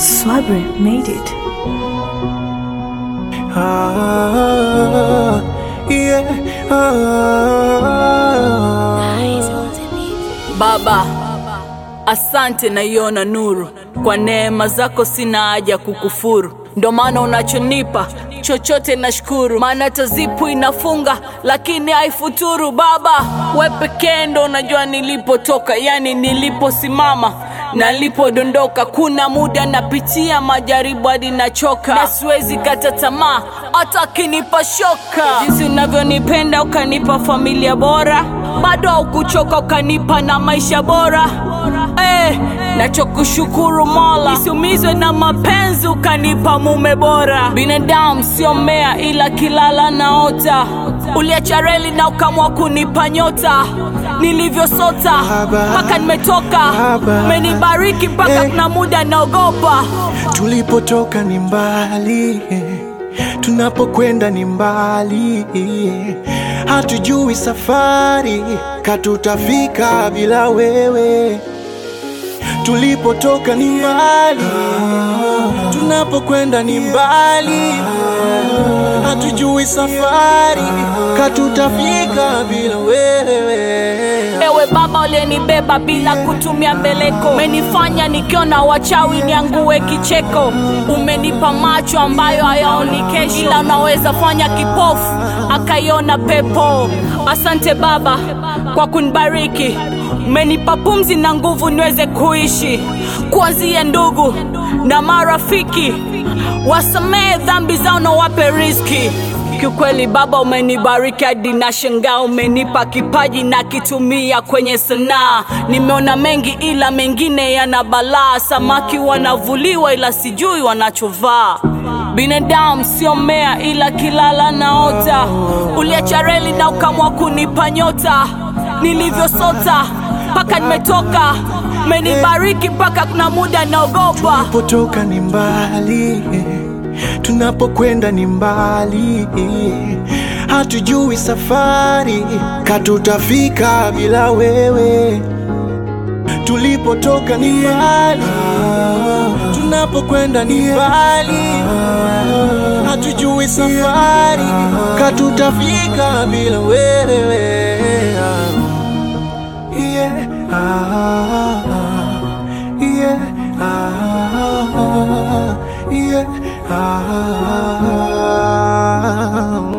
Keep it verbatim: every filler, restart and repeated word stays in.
Swabri made it. Ah, yeah, ah. Baba, asante naiona nuru. Kwa neema zako sina haja kukufuru. Ndo maana unachonipa chochote nashukuru. Maana tazipu inafunga lakini haifuturu. Baba, we pekee ndo unajua nilipotoka, yani niliposimama na nilipodondoka. Kuna muda napitia majaribu hadi nachoka, na siwezi kata tamaa hata kinipa shoka. Jinsi unavyonipenda ukanipa familia bora, bado haukuchoka ukanipa na maisha bora. Eh, nachokushukuru Mola, nisiumizwe na mapenzi ukanipa mume bora. Binadamu sio mmea ila kilala naota, uliacha reli na ukamua kunipa nyota. Nilivyosota mpaka nimetoka, umenibariki mpaka kuna muda naogopa. Tulipotoka ni mbali, tunapokwenda ni mbali. Hatujui safari katutafika bila wewe. Tulipotoka ni mbali, tunapokwenda ni mbali. Hatujui safari katutafika bila wewe. Ewe Baba uliyenibeba bila kutumia mbeleko, umenifanya nikiona wachawi niangue kicheko. Umenipa macho ambayo hayaoni kesho, ila unaweza fanya kipofu akaiona pepo. Asante Baba kwa kunibariki, umenipa pumzi na nguvu niweze kuishi. Kuanzia ndugu na marafiki, wasamehe dhambi zao na wape riziki. Kiukweli Baba umenibariki hadi nashangaa, umenipa kipaji na kitumia kwenye sanaa. Nimeona mengi ila mengine yana balaa, samaki wanavuliwa ila sijui wanachovaa. Binadamu sio mmea ila kilala naota, uliacha reli na ukamua kunipa nyota. Nilivyosota mpaka nimetoka, umenibariki mpaka kuna muda naogopa. Tulipotoka ni mbali, tunapokwenda ni mbali. Hatujui safari katutafika bila wewe. Tulipotoka ni mbali, tunapokwenda ni mbali. Hatujui safari katutafika bila wewe. Yeah, ah, yeah, ah, yeah, ah.